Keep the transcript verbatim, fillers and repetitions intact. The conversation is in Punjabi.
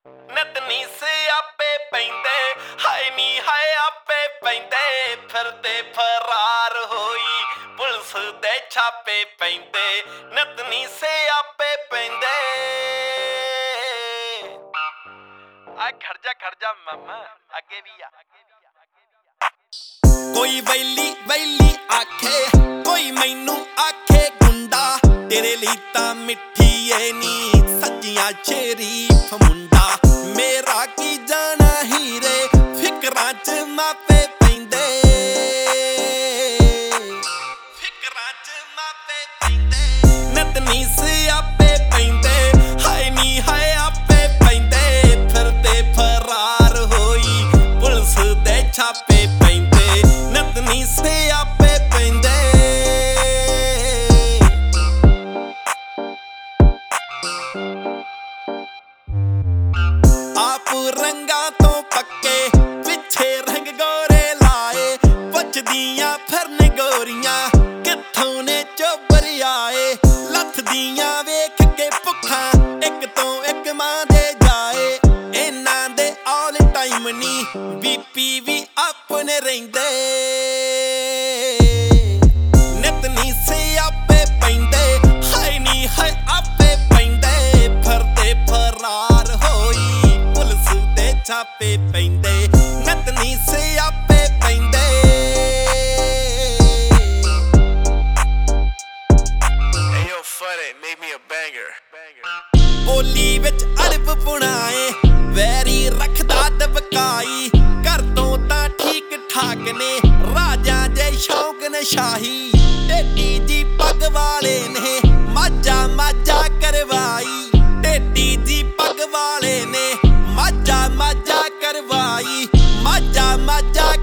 ਨਿਤ ਨੀ ਸਿਆਪੇ ਪੈਂਦੇ ਹਾਏ ਨੀ ਹਾਏ ਆਪੇ ਪੈਂਦੇ ਫਿਰਦੇ ਫਰਾਰ ਹੋਈ ਪੁਲਿਸ ਦੇ ਛਾਪੇ ਪੈਂਦੇ ਨਿਤ ਨੀ ਸਿਆਪੇ ਪੈਂਦੇ ਆ ਖਰਜਾ ਖਰਜਾ ਮਾਮਾ ਅੱਗੇ ਵੀ ਆ ਕੋਈ ਵੈਲੀ ਵੈਲੀ ਆਖੇ ਕੋਈ ਮੈਨੂੰ ਆਖੇ ਗੁੰਡਾ ਤੇਰੇ ਲਈ ਤਾਂ ਮਿੱਠੀ ਏ ਨੀ ਸੱਜੀਆਂ ਸ਼ਰੀਫ ਮੁੰਡਾ ਮੇਰਾ ਕੀ ਜਾਣਾ ਹੀਰੇ ਫਿਕਰਾਂ ਚ ਮਾਪੇ ਪੈਂਦੇ ਫਿਕਰਾਂ ਚ ਮਾਪੇ ਪੈਂਦੇ ਨਿਤ ਨੀ ਸਿਆਪੇ ਪੈਂਦੇ ਹਾਏ ਨੀ ਹਾਏ ਆਪੇ ਪੈਂਦੇ ਫਿਰਦੇ ਫਰਾਰ ਹੋਈ ਪੁਲਿਸ ਦੇ ਛਾਪੇ ਪੈਂਦੇ ਨਿਤ ਨੀ ਸਿਆਪੇ ਪੈਂਦੇ ਆਪ ਰੰਗਾਂ ਤੋਂ ਪੱਕੇ ਪਿੱਛੇ ਰੰਗ ਗੋਰੇ ਲਾਏ ਪੁੱਛਦੀਆਂ ਫਿਰਨ ਗੋਰੀਆਂ ਕਿੱਥੋਂ ਨੇ ਚੋਬਰ ਆਏ ਲੱਥਦੀਆਂ ਵੇਖ ਕੇ ਭੁੱਖਾਂ ਇੱਕ ਤੋਂ ਇੱਕ ਮਾਂ ਦੇ ਜਾਏ ਇਹਨਾਂ ਦੇ ਆਲ ਟਾਈਮ ਨੀ ਬੀਪੀ ਵੀ ਆਪਣੇ ਰਹਿੰਦੇ ਨਿਤ ਨੀ ਸਿਆਪੇ ਪੈਂਦੇ ਹਾਏ ਨੀ ਹਾਏ ਆਪੇ ਪੈਂਦੇ ਫਿਰਦੇ ਫਰਾਰ ਹੋਈ ਪੁਲਿਸ ਦੇ ਛਾਪੇ ਪੈਂਦੇ ਨਿਤ ਨੀ ਸਿਆਪੇ ਪੈਂਦੇ Hey yo, Fuddy, make me a banger. ਬੋਲੀ ਵਿੱਚ ਅੜਬ ਪੁਣਾਏ ਵੈਰੀ ਰੱਖਦਾ ਦਬਕਾਈ ਘਰ ਤੋਂ ਤਾਂ ਠੀਕ ਠਾਕ ਨੇ ਰਾਜਾਂ ਦੇ ਸ਼ੌਂਕ ਨਸ਼ਾਹੀ ਢੇਡੀ ਜੀ ਪੱਗ ਵਾਲੇ ਨੇ ਮਾਝਾ ਮਾਝਾ ਕਰਵਾਈ ਢੇਡੀ ਜੀ ਪੱਗ ਵਾਲੇ ਨੇ ਮਾਝਾ ਮਾਝਾ ਕਰਵਾਈ ਮਾਝਾ ਮਾਝਾ